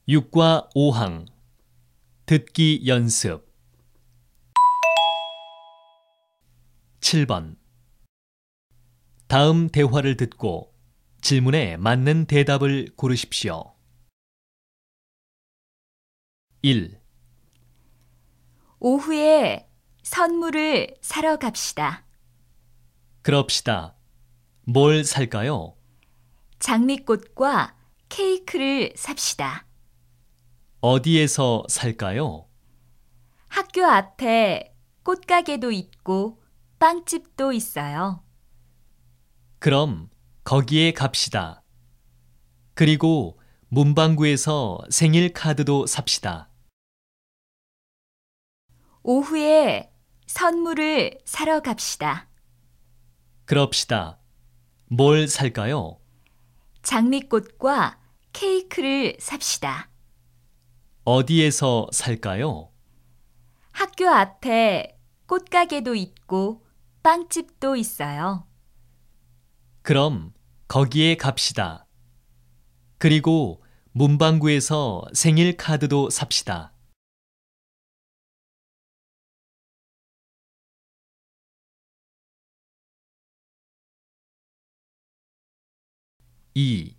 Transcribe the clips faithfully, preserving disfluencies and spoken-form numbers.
육과 오항 듣기 연습 칠 번 다음 대화를 듣고 질문에 맞는 대답을 고르십시오. 일. 오후에 선물을 사러 갑시다. 그럽시다. 뭘 살까요? 장미꽃과 케이크를 삽시다. 어디에서 살까요? 학교 앞에 꽃가게도 있고 빵집도 있어요. 그럼 거기에 갑시다. 그리고 문방구에서 생일 카드도 삽시다. 오후에 선물을 사러 갑시다. 그럽시다. 뭘 살까요? 장미꽃과 케이크를 삽시다. 어디에서 살까요? 학교 앞에 꽃가게도 있고 빵집도 있어요. 그럼 거기에 갑시다. 그리고 문방구에서 생일 카드도 삽시다. 이.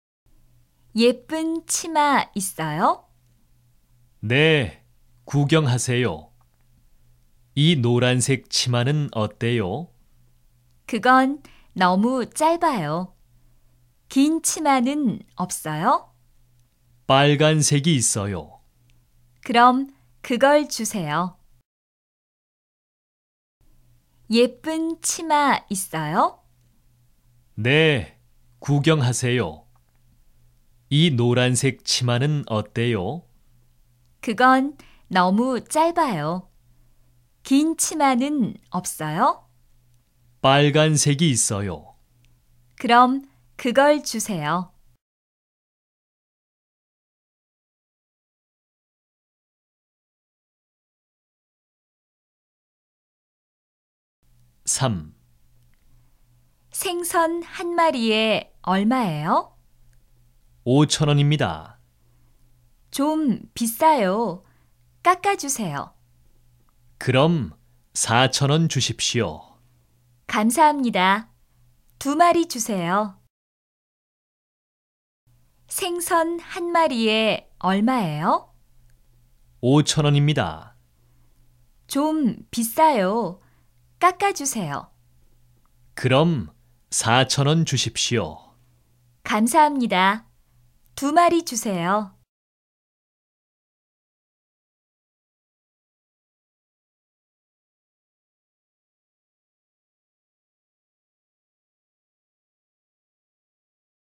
예쁜 치마 있어요? 네, 구경하세요. 이 노란색 치마는 어때요? 그건 너무 짧아요. 긴 치마는 없어요? 빨간색이 있어요. 그럼 그걸 주세요. 예쁜 치마 있어요? 네, 구경하세요. 이 노란색 치마는 어때요? 그건 너무 짧아요. 긴 치마는 없어요? 빨간색이 있어요. 그럼 그걸 주세요. 삼. 생선 한 마리에 얼마예요? 오천 원입니다. 좀 비싸요. 깎아주세요. 그럼 사천 원 주십시오. 감사합니다. 두 마리 주세요. 생선 한 마리에 얼마예요? 오천 원입니다. 좀 비싸요. 깎아주세요. 그럼 사천 원 주십시오. 감사합니다. 두 마리 주세요.